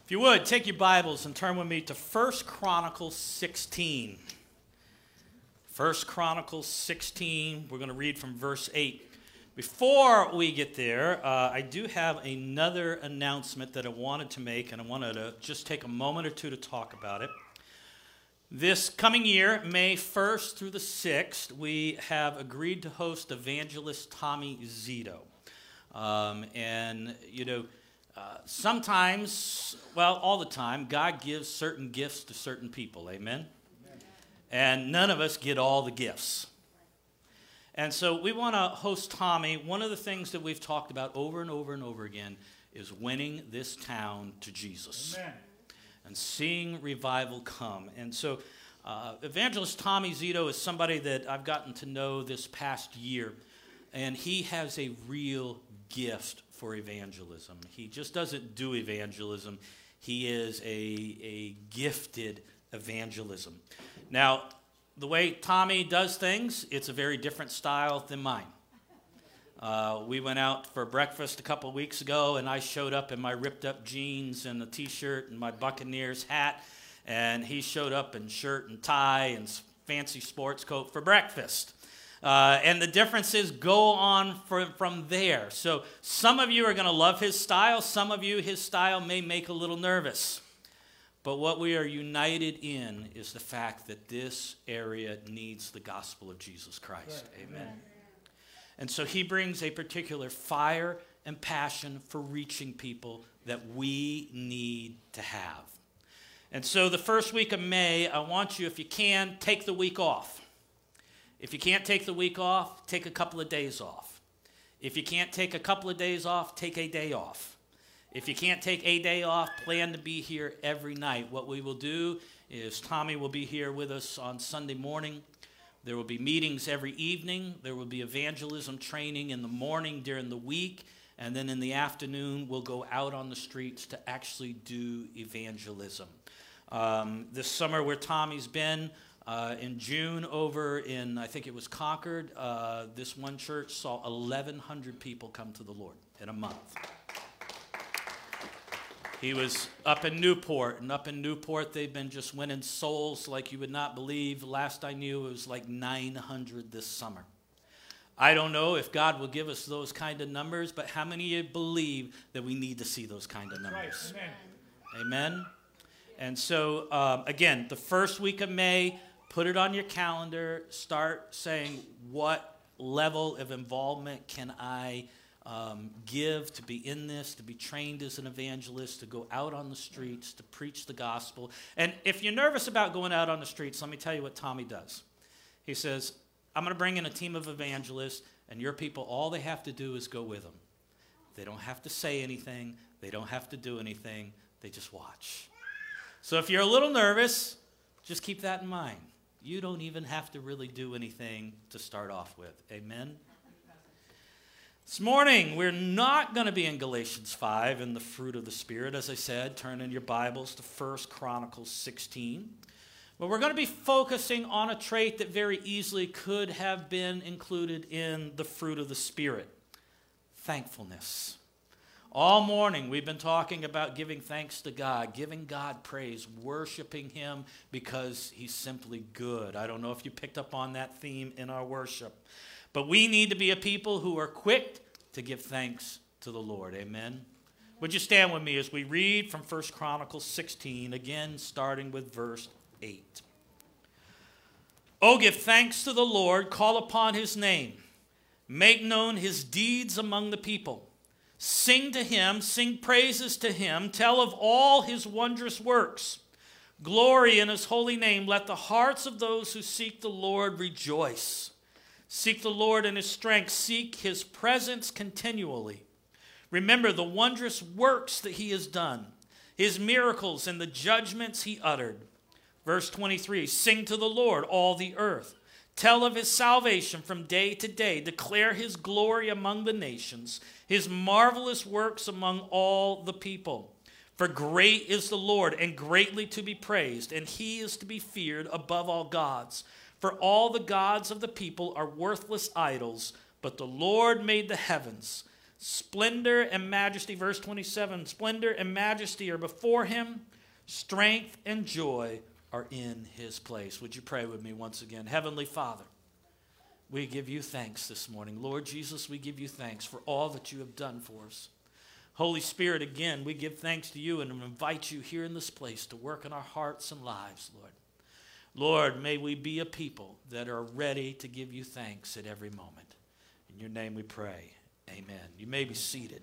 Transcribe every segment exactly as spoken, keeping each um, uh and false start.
If you would, take your Bibles and turn with me to First Chronicles sixteen. First Chronicles sixteen, we're going to read from verse eight. Before we get there, uh, I do have another announcement that I wanted to make, and I wanted to just take a moment or two to talk about it. This coming year, May first through the sixth, we have agreed to host evangelist Tommy Zito. Um, and, you know, Uh, sometimes, well, all the time, God gives certain gifts to certain people, amen? Amen? And none of us get all the gifts. And so we want to host Tommy. One of the things that we've talked about over and over and over again is winning this town to Jesus. Amen. And seeing revival come. And so uh, Evangelist Tommy Zito is somebody that I've gotten to know this past year. And he has a real gift for evangelism. He just doesn't do evangelism. He is a, a gifted evangelism. Now, the way Tommy does things, it's a very different style than mine. Uh, we went out for breakfast a couple of weeks ago, and I showed up in my ripped-up jeans and a T-shirt and my Buccaneers hat, and he showed up in shirt and tie and fancy sports coat for breakfast. Uh, and the difference is go on for, from there. So some of you are going to love his style. Some of you, his style may make a little nervous. But what we are united in is the fact that this area needs the gospel of Jesus Christ. Right. Amen. Amen. And so he brings a particular fire and passion for reaching people that we need to have. And so the first week of May, I want you, if you can, take the week off. If you can't take the week off, take a couple of days off. If you can't take a couple of days off, take a day off. If you can't take a day off, plan to be here every night. What we will do is Tommy will be here with us on Sunday morning. There will be meetings every evening. There will be evangelism training in the morning during the week. And then in the afternoon, we'll go out on the streets to actually do evangelism. Um, this summer where Tommy's been, Uh, in June over in, I think it was Concord, uh, this one church saw eleven hundred people come to the Lord in a month. He was up in Newport, and up in Newport they've been just winning souls like you would not believe. Last I knew it was like nine hundred this summer. I don't know if God will give us those kind of numbers, but how many of you believe that we need to see those kind of numbers? Right. Amen. Amen? And so, um, again, the first week of May, put it on your calendar. Start saying, what level of involvement can I um, give to be in this, to be trained as an evangelist, to go out on the streets, to preach the gospel. And if you're nervous about going out on the streets, let me tell you what Tommy does. He says, I'm going to bring in a team of evangelists, and your people, all they have to do is go with them. They don't have to say anything. They don't have to do anything. They just watch. So if you're a little nervous, just keep that in mind. You don't even have to really do anything to start off with. Amen? This morning, we're not going to be in Galatians five in the fruit of the Spirit. As I said, turn in your Bibles to First Chronicles sixteen. But we're going to be focusing on a trait that very easily could have been included in the fruit of the Spirit. Thankfulness. All morning, we've been talking about giving thanks to God, giving God praise, worshiping Him because He's simply good. I don't know if you picked up on that theme in our worship. But we need to be a people who are quick to give thanks to the Lord. Amen? Would you stand with me as we read from First Chronicles sixteen, again starting with verse eight. Oh, give thanks to the Lord, call upon His name, make known His deeds among the people. Sing to Him, sing praises to Him, tell of all His wondrous works. Glory in His holy name. Let the hearts of those who seek the Lord rejoice. Seek the Lord in His strength. Seek His presence continually. Remember the wondrous works that He has done, His miracles and the judgments He uttered. Verse twenty-three, sing to the Lord, all the earth. Tell of His salvation from day to day. Declare His glory among the nations, His marvelous works among all the people. For great is the Lord, and greatly to be praised, and He is to be feared above all gods. For all the gods of the people are worthless idols, but the Lord made the heavens. Splendor and majesty, verse twenty-seven, splendor and majesty are before him. Strength and joy are in his place. Would you pray with me once again? Heavenly Father, we give you thanks this morning. Lord Jesus, we give you thanks for all that you have done for us. Holy Spirit, again, we give thanks to you and invite you here in this place to work in our hearts and lives, Lord. Lord, may we be a people that are ready to give you thanks at every moment. In your name we pray. Amen. You may be seated.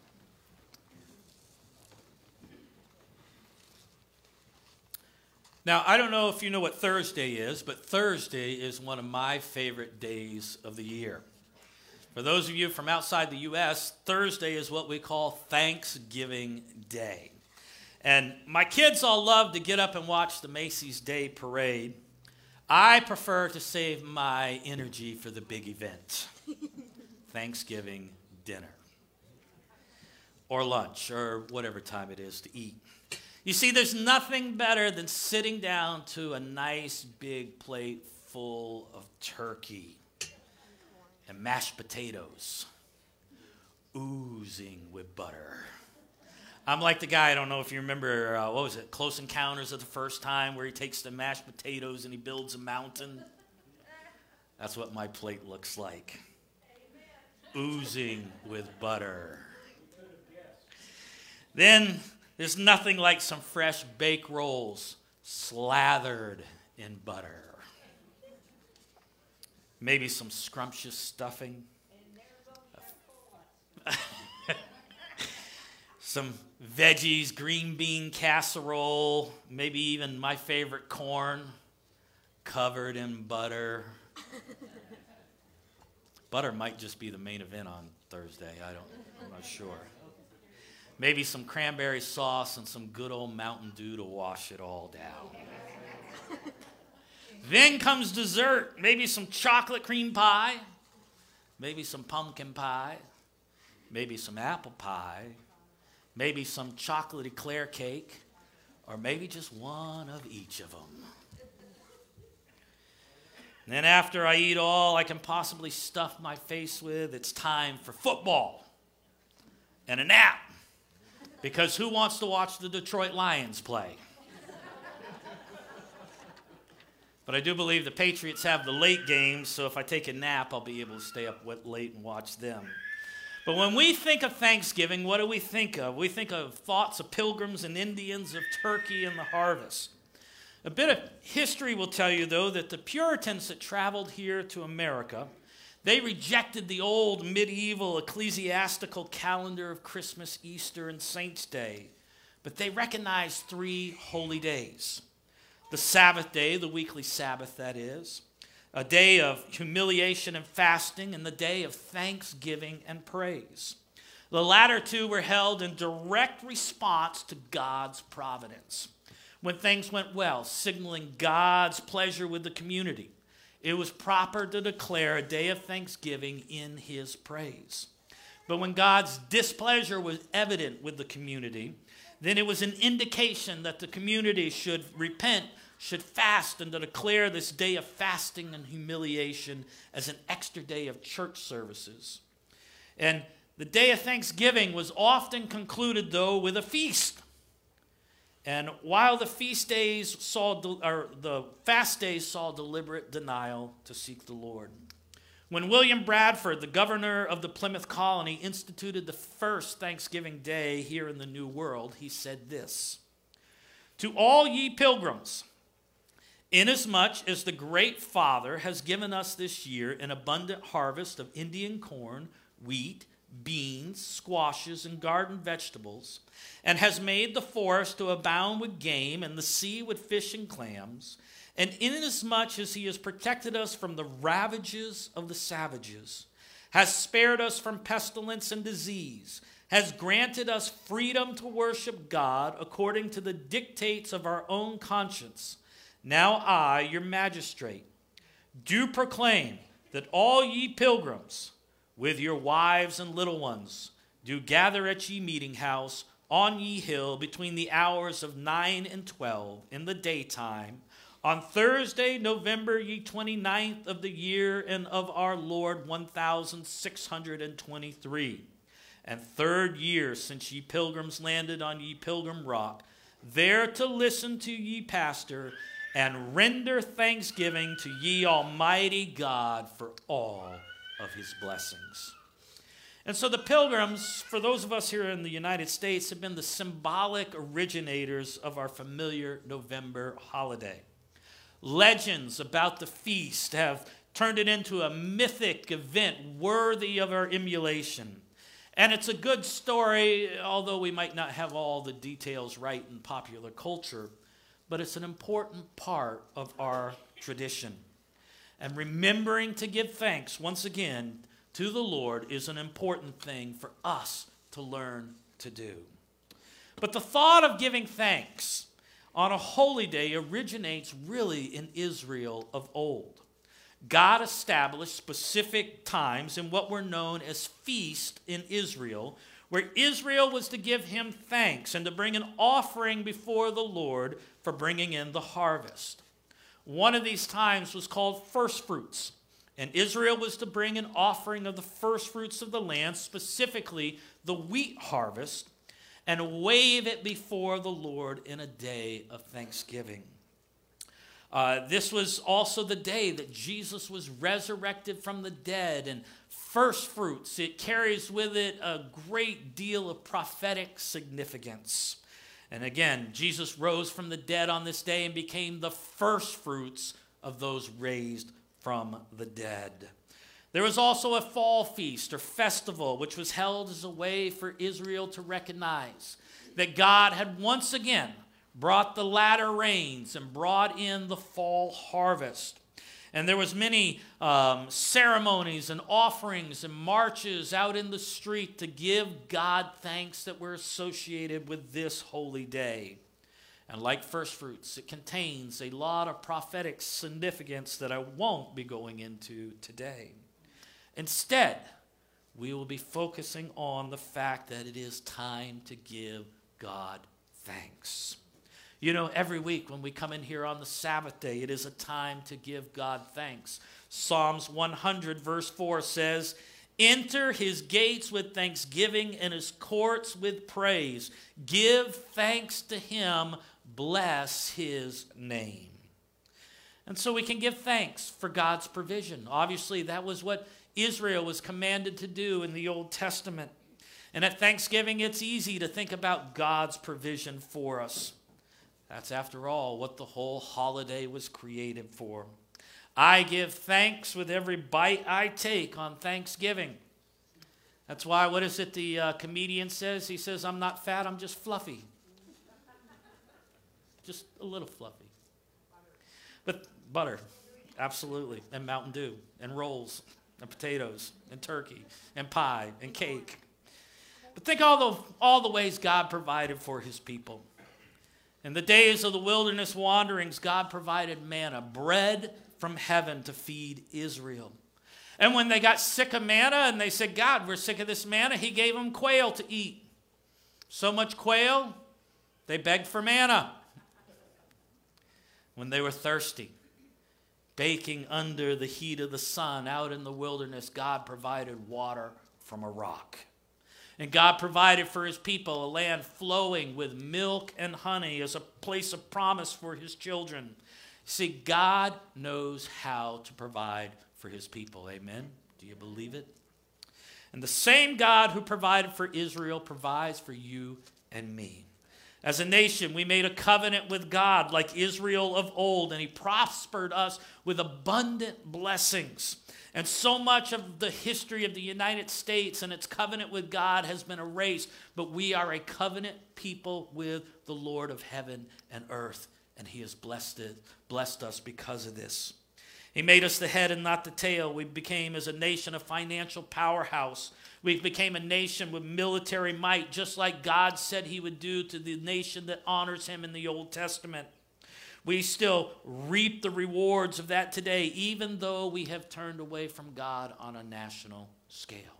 Now, I don't know if you know what Thursday is, but Thursday is one of my favorite days of the year. For those of you from outside the U S, Thursday is what we call Thanksgiving Day. And my kids all love to get up and watch the Macy's Day Parade. I prefer to save my energy for the big event. Thanksgiving dinner or lunch or whatever time it is to eat. You see, there's nothing better than sitting down to a nice big plate full of turkey and mashed potatoes oozing with butter. I'm like the guy, I don't know if you remember, uh, what was it, Close Encounters of the First Time, where he takes the mashed potatoes and he builds a mountain. That's what my plate looks like. Oozing with butter. Then there's nothing like some fresh baked rolls slathered in butter. Maybe some scrumptious stuffing. Some veggies, green bean casserole, maybe even my favorite corn covered in butter. Butter might just be the main event on Thursday. I don't, I'm not sure. Maybe some cranberry sauce and some good old Mountain Dew to wash it all down. Then comes dessert. Maybe some chocolate cream pie. Maybe some pumpkin pie. Maybe some apple pie. Maybe some chocolate eclair cake. Or maybe just one of each of them. And then after I eat all I can possibly stuff my face with, it's time for football and a nap. Because who wants to watch the Detroit Lions play? But I do believe the Patriots have the late games, so if I take a nap, I'll be able to stay up late and watch them. But when we think of Thanksgiving, what do we think of? We think of thoughts of pilgrims and Indians, of turkey and the harvest. A bit of history will tell you, though, that the Puritans that traveled here to America, they rejected the old medieval ecclesiastical calendar of Christmas, Easter, and Saints' Day, but they recognized three holy days. The Sabbath day, the weekly Sabbath, that is, a day of humiliation and fasting, and the day of thanksgiving and praise. The latter two were held in direct response to God's providence. When things went well, signaling God's pleasure with the community, it was proper to declare a day of thanksgiving in his praise. But when God's displeasure was evident with the community, then it was an indication that the community should repent, should fast, and to declare this day of fasting and humiliation as an extra day of church services. And the day of thanksgiving was often concluded, though, with a feast. And while the feast days saw, or the fast days saw deliberate denial to seek the Lord. When William Bradford, the governor of the Plymouth colony, instituted the first Thanksgiving Day here in the New World, he said this: "To all ye pilgrims, inasmuch as the great Father has given us this year an abundant harvest of Indian corn, wheat, beans, squashes, and garden vegetables, and has made the forest to abound with game and the sea with fish and clams, and inasmuch as he has protected us from the ravages of the savages, has spared us from pestilence and disease, has granted us freedom to worship God according to the dictates of our own conscience, now I, your magistrate, do proclaim that all ye pilgrims, with your wives and little ones, do gather at ye meeting house on ye hill between the hours of nine and twelve in the daytime, on Thursday, November ye twenty-ninth of the year and of our Lord one thousand six hundred twenty-three, and third year since ye pilgrims landed on ye pilgrim rock, there to listen to ye pastor and render thanksgiving to ye Almighty God for all of his blessings. And so the pilgrims, for those of us here in the United States, have been the symbolic originators of our familiar November holiday. Legends about the feast have turned it into a mythic event worthy of our emulation. And it's a good story, although we might not have all the details right in popular culture, but it's an important part of our tradition. And remembering to give thanks, once again, to the Lord is an important thing for us to learn to do. But the thought of giving thanks on a holy day originates really in Israel of old. God established specific times in what were known as feasts in Israel, where Israel was to give him thanks and to bring an offering before the Lord for bringing in the harvest. One of these times was called first fruits, and Israel was to bring an offering of the first fruits of the land, specifically the wheat harvest, and wave it before the Lord in a day of thanksgiving. Uh, this was also the day that Jesus was resurrected from the dead, and first fruits, it carries with it a great deal of prophetic significance. And again, Jesus rose from the dead on this day and became the first fruits of those raised from the dead. There was also a fall feast or festival, which was held as a way for Israel to recognize that God had once again brought the latter rains and brought in the fall harvest. And there was many um, ceremonies and offerings and marches out in the street to give God thanks that were associated with this holy day. And like first fruits, it contains a lot of prophetic significance that I won't be going into today. Instead, we will be focusing on the fact that it is time to give God thanks. You know, every week when we come in here on the Sabbath day, it is a time to give God thanks. Psalms one hundred verse four says, "Enter his gates with thanksgiving and his courts with praise. Give thanks to him, bless his name." And so we can give thanks for God's provision. Obviously, that was what Israel was commanded to do in the Old Testament. And at Thanksgiving, it's easy to think about God's provision for us. That's, after all, what the whole holiday was created for. I give thanks with every bite I take on Thanksgiving. That's why, what is it the uh, comedian says? He says, "I'm not fat, I'm just fluffy." Just a little fluffy. But butter, absolutely, and Mountain Dew, and rolls, and potatoes, and turkey, and pie, and cake. But think all the, all the ways God provided for his people. In the days of the wilderness wanderings, God provided manna, bread from heaven to feed Israel. And when they got sick of manna and they said, "God, we're sick of this manna," he gave them quail to eat. So much quail, they begged for manna. When they were thirsty, baking under the heat of the sun out in the wilderness, God provided water from a rock. And God provided for his people a land flowing with milk and honey as a place of promise for his children. See, God knows how to provide for his people. Amen? Do you believe it? And the same God who provided for Israel provides for you and me. As a nation, we made a covenant with God like Israel of old, and he prospered us with abundant blessings. And so much of the history of the United States and its covenant with God has been erased, but we are a covenant people with the Lord of heaven and earth, and he has blessed it, blessed us because of this. He made us the head and not the tail. We became, as a nation, a financial powerhouse. We became a nation with military might, just like God said he would do to the nation that honors him in the Old Testament. We still reap the rewards of that today, even though we have turned away from God on a national scale.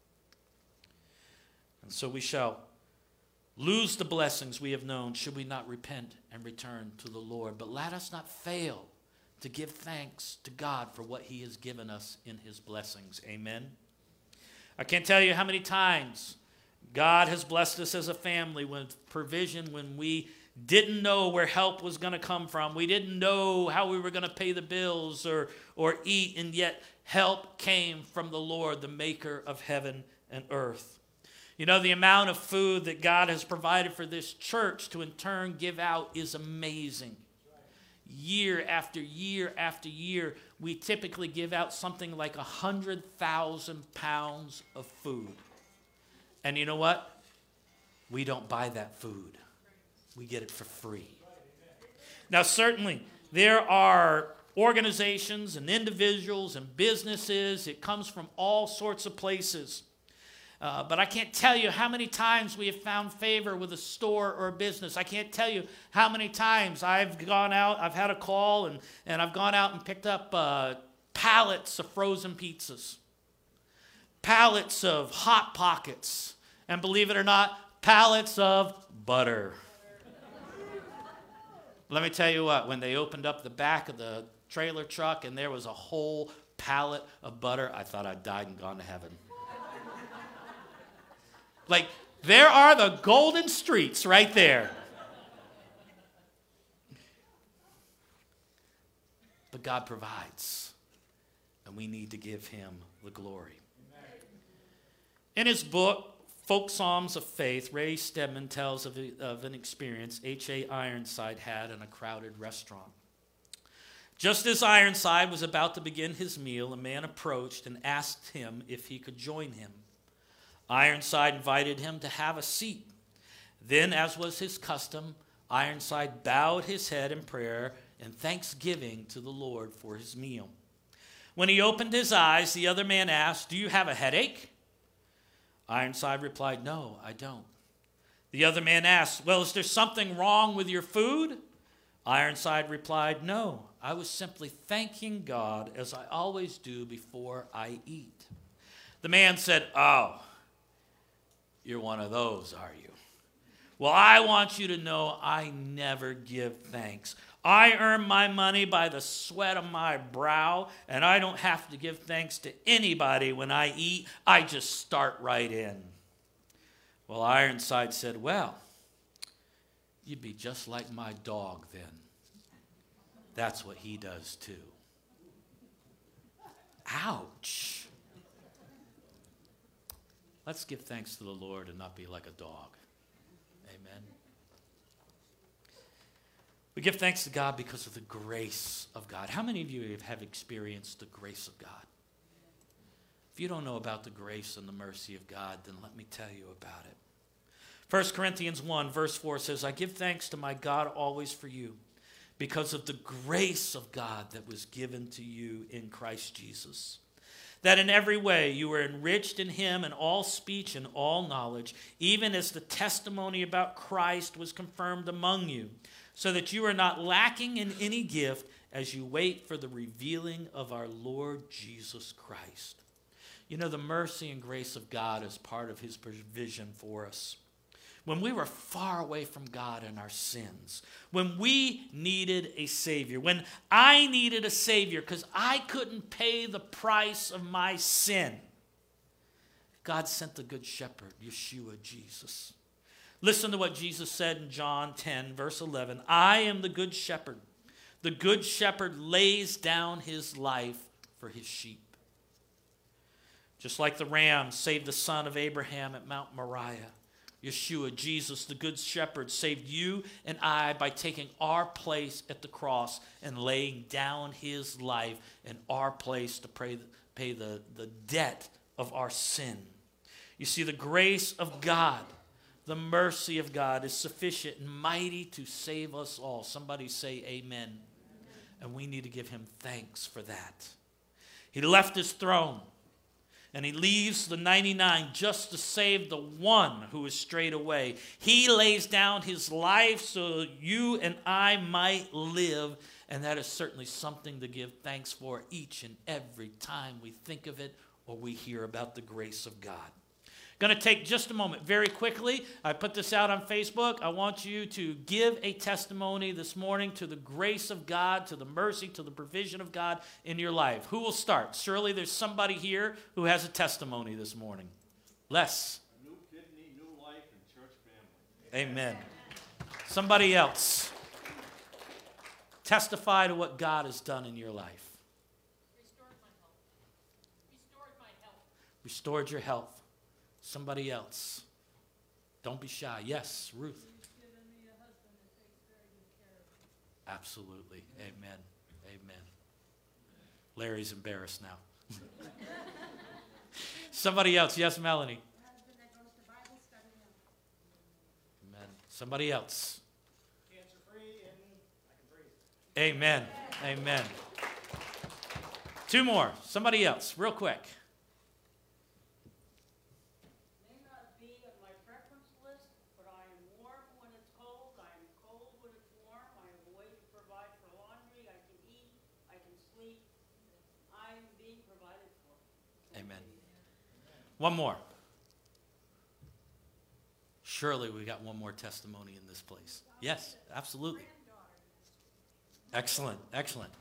And so we shall lose the blessings we have known should we not repent and return to the Lord. But let us not fail to give thanks to God for what he has given us in his blessings. Amen. I can't tell you how many times God has blessed us as a family with provision when we didn't know where help was going to come from. We didn't know how we were going to pay the bills or, or eat, and yet help came from the Lord, the maker of heaven and earth. You know, the amount of food that God has provided for this church to in turn give out is amazing. Year after year after year, we typically give out something like one hundred thousand pounds of food. And you know what? We don't buy that food. We get it for free. Now, certainly, there are organizations and individuals and businesses. It comes from all sorts of places. Uh, but I can't tell you how many times we have found favor with a store or a business. I can't tell you how many times I've gone out, I've had a call, and, and I've gone out and picked up uh, pallets of frozen pizzas, pallets of Hot Pockets, and believe it or not, pallets of butter. Let me tell you what, when they opened up the back of the trailer truck and there was a whole pallet of butter, I thought I'd died and gone to heaven. Like, there are the golden streets right there. But God provides, and we need to give him the glory. In his book, Folk Psalms of Faith, Ray Stedman tells of, a, of an experience H A Ironside had in a crowded restaurant. Just as Ironside was about to begin his meal, a man approached and asked him if he could join him. Ironside invited him to have a seat. Then, as was his custom, Ironside bowed his head in prayer and thanksgiving to the Lord for his meal. When he opened his eyes, the other man asked, "Do you have a headache?" Ironside replied, "No, I don't." The other man asked, "Well, is there something wrong with your food?" Ironside replied, "No, I was simply thanking God as I always do before I eat." The man said, "Oh, you're one of those, are you? Well, I want you to know I never give thanks. I earn my money by the sweat of my brow, and I don't have to give thanks to anybody when I eat. I just start right in." Well, Ironside said, "Well, you'd be just like my dog then. That's what he does too." Ouch. Let's give thanks to the Lord and not be like a dog. Amen. We give thanks to God because of the grace of God. How many of you have experienced the grace of God? If you don't know about the grace and the mercy of God, then let me tell you about it. First Corinthians one, verse four says, "I give thanks to my God always for you, because of the grace of God that was given to you in Christ Jesus. That in every way you were enriched in him in all speech and all knowledge, even as the testimony about Christ was confirmed among you, so that you are not lacking in any gift as you wait for the revealing of our Lord Jesus Christ." You know, the mercy and grace of God is part of his provision for us. When we were far away from God in our sins, when we needed a Savior, when I needed a Savior because I couldn't pay the price of my sin, God sent the Good Shepherd, Yeshua, Jesus. Listen to what Jesus said in John ten, verse eleven. "I am the Good Shepherd. The Good Shepherd lays down his life for his sheep." Just like the ram saved the son of Abraham at Mount Moriah, Yeshua, Jesus, the Good Shepherd, saved you and I by taking our place at the cross and laying down his life in our place to pay, pay the, the debt of our sin. You see, the grace of God, the mercy of God is sufficient and mighty to save us all. Somebody say amen. Amen. And we need to give him thanks for that. He left his throne. And he leaves the ninety-nine just to save the one who is strayed away. He lays down his life so you and I might live. And that is certainly something to give thanks for each and every time we think of it or we hear about the grace of God. Going to take just a moment very quickly. I put this out on Facebook. I want you to give a testimony this morning to the grace of God, to the mercy, to the provision of God in your life. Who will start? Surely there's somebody here who has a testimony this morning. Les. New kidney, Amen. Somebody else. Testify to what God has done in your life. Restored my health. Restored my health. Restored your health. Somebody else. Don't be shy. Yes, Ruth. He's given me a husband that takes very good care of me. Absolutely. Amen. Amen. Larry's embarrassed now. Somebody else. Yes, Melanie. Husband that goes to Bible study now. Amen. Somebody else. Cancer free and I can breathe. Amen. Amen. Two more. Somebody else. Real quick. May not be of my preference list, but I am warm when it's cold. I am cold when it's warm. I have a way to provide for laundry. I can eat. I can sleep. I'm being provided for. Amen. One more. Surely we got one more testimony in this place. Yes, absolutely. Excellent, excellent.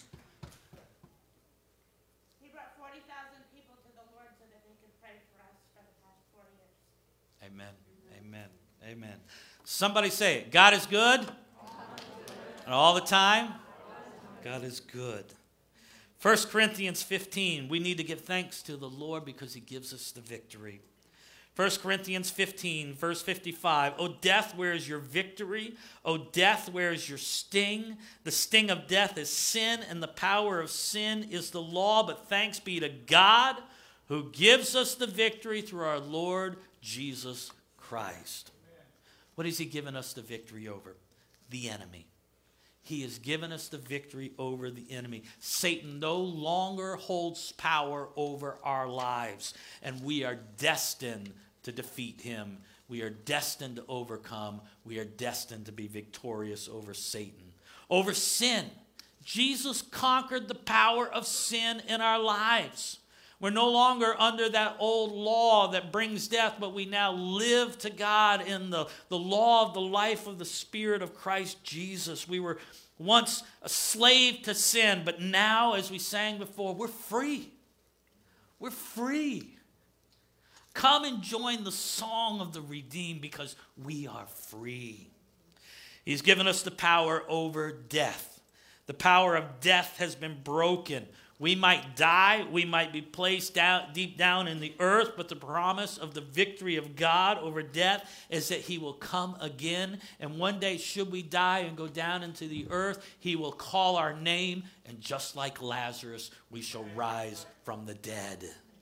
He brought forty thousand people to the Lord so that they could pray for us for the past forty years. Amen, amen, amen. Somebody say it. God is good. And all the time, God is good. First Corinthians fifteen, we need to give thanks to the Lord because he gives us the victory. First Corinthians fifteen, verse fifty-five. O death, where is your victory? O death, where is your sting? The sting of death is sin, and the power of sin is the law. But thanks be to God who gives us the victory through our Lord Jesus Christ. What has he given us the victory over? The enemy. He has given us the victory over the enemy. Satan no longer holds power over our lives, and we are destined to defeat him. We are destined to overcome. We are destined to be victorious over Satan. Over sin. Jesus conquered the power of sin in our lives. We're no longer under that old law that brings death, but we now live to God in the, the law of the life of the Spirit of Christ Jesus. We were once a slave to sin, but now, as we sang before, we're free. We're free. Come and join the song of the redeemed because we are free. He's given us the power over death. The power of death has been broken. We might die, we might be placed down, deep down in the earth, but the promise of the victory of God over death is that he will come again. And one day, should we die and go down into the earth, he will call our name, and just like Lazarus, we shall rise from the dead.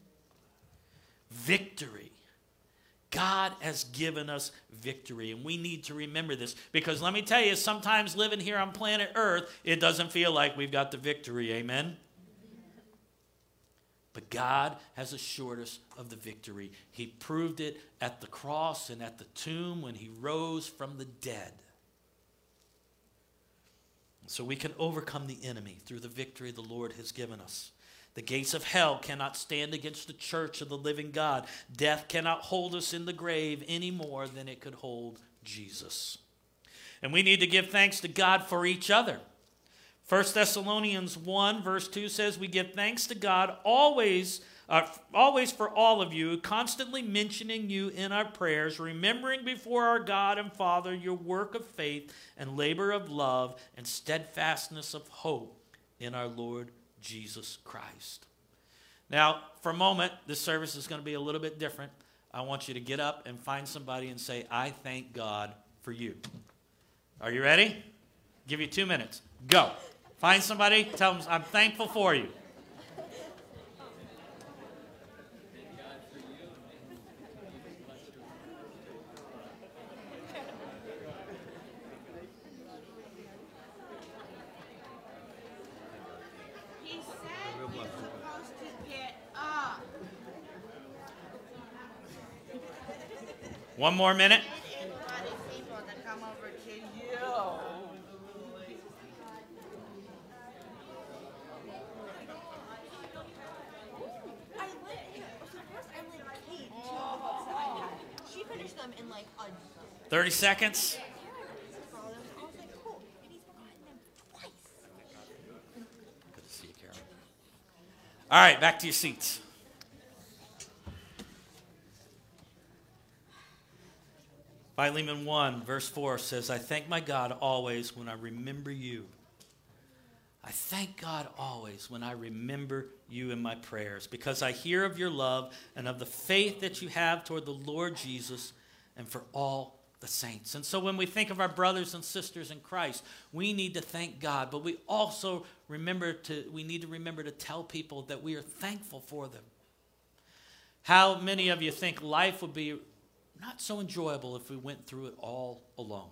Victory. God has given us victory, and we need to remember this, because let me tell you, sometimes living here on planet Earth, it doesn't feel like we've got the victory. Amen? But God has assured us of the victory. He proved it at the cross and at the tomb when he rose from the dead. So we can overcome the enemy through the victory the Lord has given us. The gates of hell cannot stand against the church of the living God. Death cannot hold us in the grave any more than it could hold Jesus. And we need to give thanks to God for each other. First Thessalonians one, verse two says, we give thanks to God always, uh, always for all of you, constantly mentioning you in our prayers, remembering before our God and Father your work of faith and labor of love and steadfastness of hope in our Lord Jesus Christ. Now, for a moment, this service is going to be a little bit different. I want you to get up and find somebody and say, I thank God for you. Are you ready? Give you two minutes. Go. Find somebody, tell them, I'm thankful for you. He said you're supposed to get up. One more minute. And invite people to come over to you. I like, so first I like Kate, two of the books that I had. She finished them in like a thirty seconds. follow them. I was like, cool. And he's forgotten them twice. Good to see you, Carol. All right, back to your seats. Philemon one, verse four says, I thank my God always when I remember you. I thank God always when I remember you in my prayers, because I hear of your love and of the faith that you have toward the Lord Jesus and for all the saints. And so when we think of our brothers and sisters in Christ, we need to thank God, but we also remember to, we need to remember to tell people that we are thankful for them. How many of you think life would be not so enjoyable if we went through it all alone?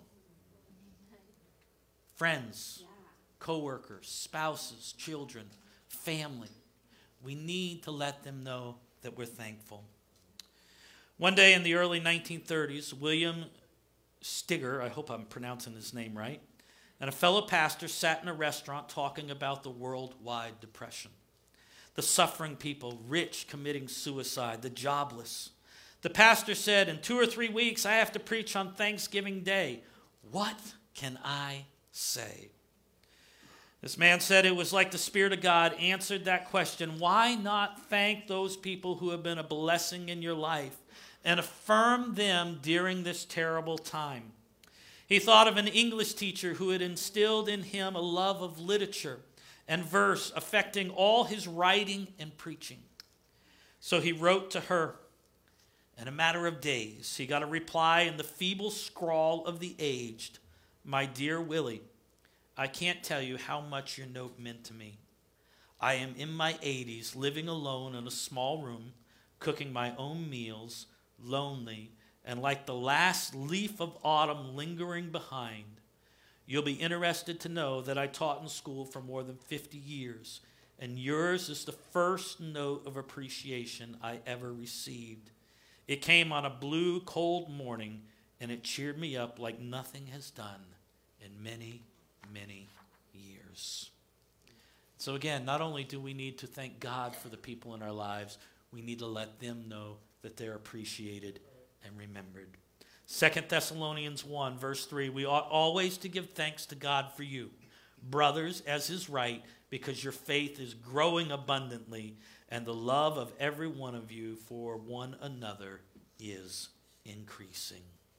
Friends, co-workers, spouses, children, family. We need to let them know that we're thankful. One day in the early nineteen thirties, William Stigger, I hope I'm pronouncing his name right, and a fellow pastor sat in a restaurant talking about the worldwide depression. The suffering people, rich committing suicide, the jobless. The pastor said, in two or three weeks, I have to preach on Thanksgiving Day. What can I say? This man said it was like the Spirit of God answered that question. Why not thank those people who have been a blessing in your life and affirm them during this terrible time? He thought of an English teacher who had instilled in him a love of literature and verse, affecting all his writing and preaching. So he wrote to her. In a matter of days, he got a reply in the feeble scrawl of the aged. My dear Willie, I can't tell you how much your note meant to me. I am in my eighties, living alone in a small room, cooking my own meals, lonely, and like the last leaf of autumn lingering behind. You'll be interested to know that I taught in school for more than fifty years, and yours is the first note of appreciation I ever received. It came on a blue, cold morning, and it cheered me up like nothing has done in many, many years. So again, not only do we need to thank God for the people in our lives, we need to let them know that they're appreciated and remembered. Second Thessalonians one, verse three, we ought always to give thanks to God for you, brothers, as is right, because your faith is growing abundantly, and the love of every one of you for one another is increasing.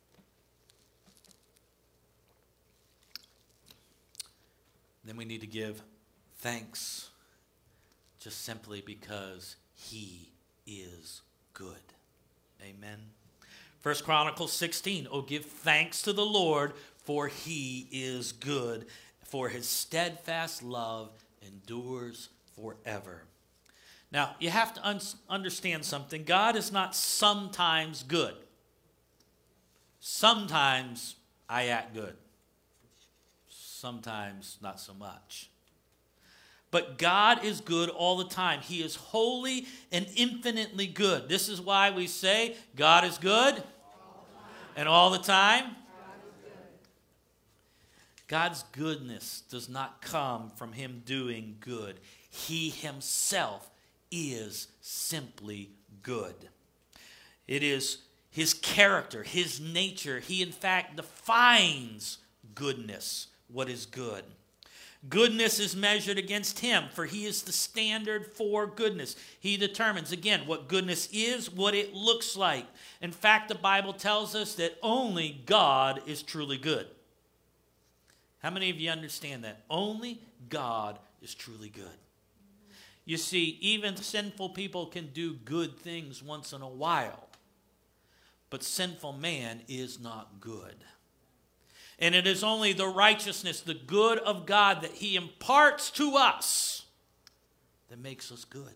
Then we need to give thanks just simply because he is good. Amen. First Chronicles sixteen, oh, give thanks to the Lord, for he is good, for his steadfast love endures forever. Now, you have to un- understand something. God is not sometimes good. Sometimes I act good. Sometimes not so much. But God is good all the time. He is holy and infinitely good. This is why we say God is good and all the time. God's goodness does not come from him doing good. He himself is simply good. It is his character, his nature. He, in fact, defines goodness, what is good. Goodness is measured against him, for he is the standard for goodness. He determines, again, what goodness is, what it looks like. In fact, the Bible tells us that only God is truly good. How many of you understand that? Only God is truly good. You see, even sinful people can do good things once in a while, but sinful man is not good. And it is only the righteousness, the good of God that he imparts to us that makes us good.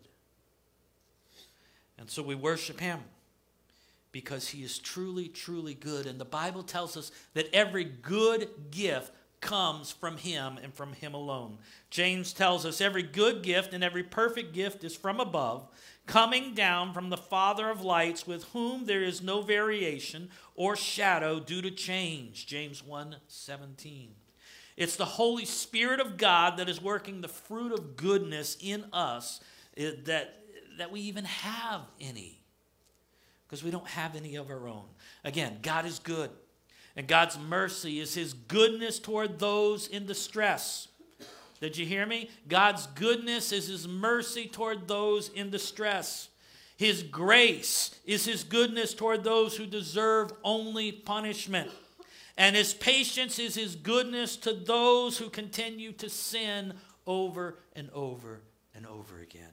And so we worship him because he is truly, truly good. And the Bible tells us that every good gift comes from him and from him alone. James tells us every good gift and every perfect gift is from above, coming down from the Father of lights, with whom there is no variation or shadow due to change. James one seventeen. It's the Holy Spirit of God that is working the fruit of goodness in us, that, that we even have any, because we don't have any of our own. Again, God is good. And God's mercy is his goodness toward those in distress. Did you hear me? God's goodness is his mercy toward those in distress. His grace is his goodness toward those who deserve only punishment. And his patience is his goodness to those who continue to sin over and over and over again.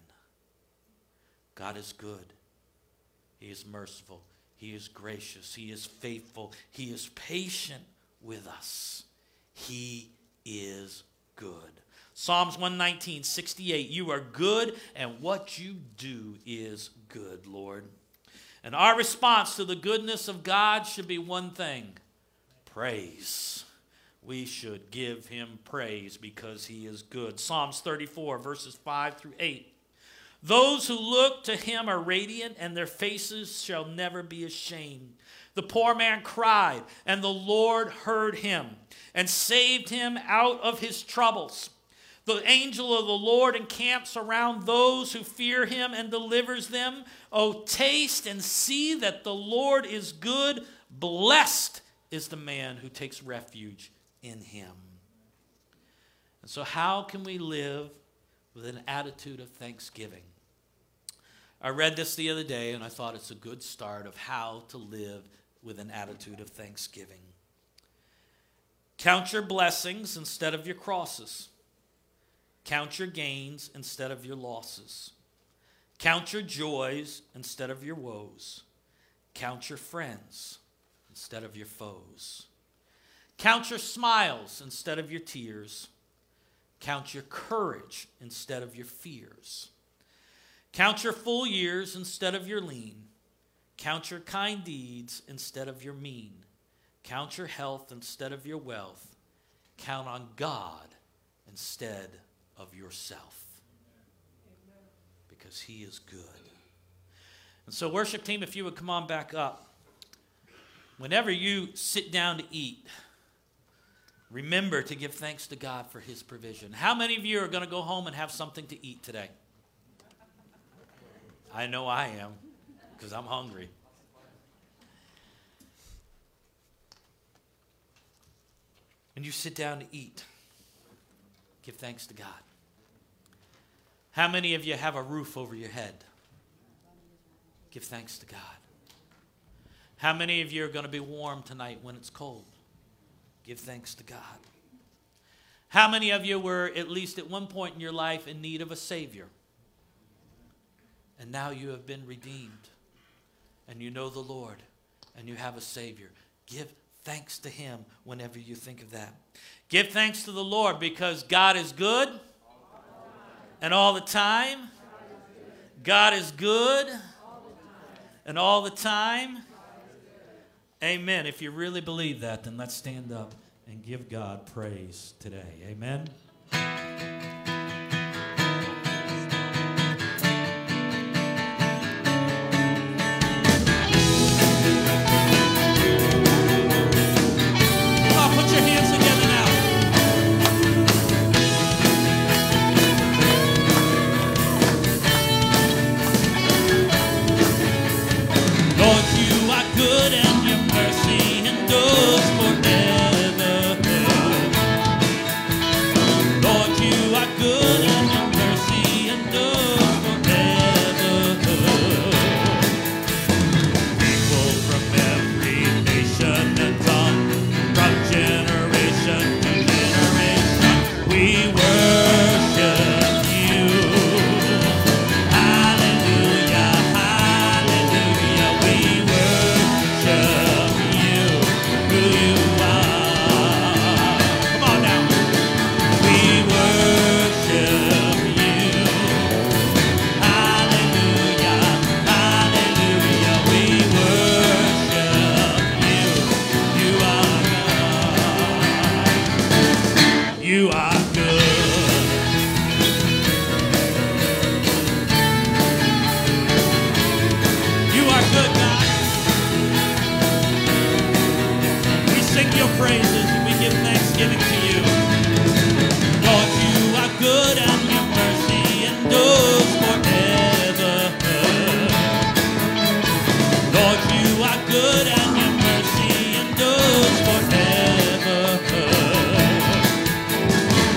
God is good. He is merciful. He is gracious. He is faithful. He is patient with us. He is good. Psalms one nineteen, sixty-eight. You are good, and what you do is good, Lord. And our response to the goodness of God should be one thing: praise. We should give him praise because he is good. Psalms thirty-four, verses five through eight. Those who look to him are radiant, and their faces shall never be ashamed. The poor man cried, and the Lord heard him and saved him out of his troubles. The angel of the Lord encamps around those who fear him and delivers them. Oh, taste and see that the Lord is good. Blessed is the man who takes refuge in him. And so how can we live with an attitude of thanksgiving? I read this the other day, and I thought it's a good start of how to live with an attitude of thanksgiving. Count your blessings instead of your crosses. Count your gains instead of your losses. Count your joys instead of your woes. Count your friends instead of your foes. Count your smiles instead of your tears. Count your courage instead of your fears. Count your full years instead of your lean. Count your kind deeds instead of your mean. Count your health instead of your wealth. Count on God instead of yourself. Because he is good. And so, worship team, if you would come on back up. Whenever you sit down to eat, remember to give thanks to God for his provision. How many of you are going to go home and have something to eat today? I know I am, because I'm hungry. When you sit down to eat, give thanks to God. How many of you have a roof over your head? Give thanks to God. How many of you are going to be warm tonight when it's cold? Give thanks to God. How many of you were, at least at one point in your life, in need of a Savior? And now you have been redeemed. And you know the Lord. And you have a Savior. Give thanks to him whenever you think of that. Give thanks to the Lord because God is good. And all the time. God is good. And all the time. Amen. If you really believe that, then let's stand up and give God praise today. Amen. Come on, put your hands together now. Lord, you are good and your mercy endures forever. Lord, you are good and your mercy endures forever. People from every nation and tongue, from generation to generation, we worship you. Hallelujah, hallelujah, we worship you, who you are. Come on now. We worship you. Hallelujah, hallelujah, we worship you. You are God. You are good. You are good, God. We sing your praises and we give thanksgiving to you. Lord, you are good and your mercy endures forever. Lord, you are good and your mercy endures forever.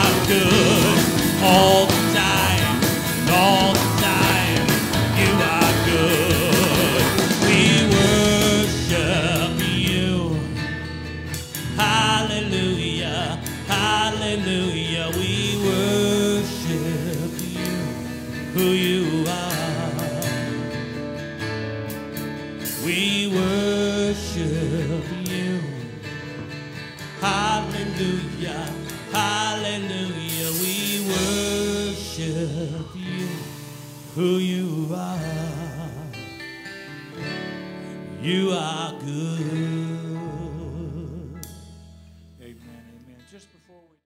are good all the time, and all the time. You are good. We worship you. Hallelujah, hallelujah. We worship you, who you are. We worship you. Hallelujah, hallelujah. We worship you, who you are. You are good.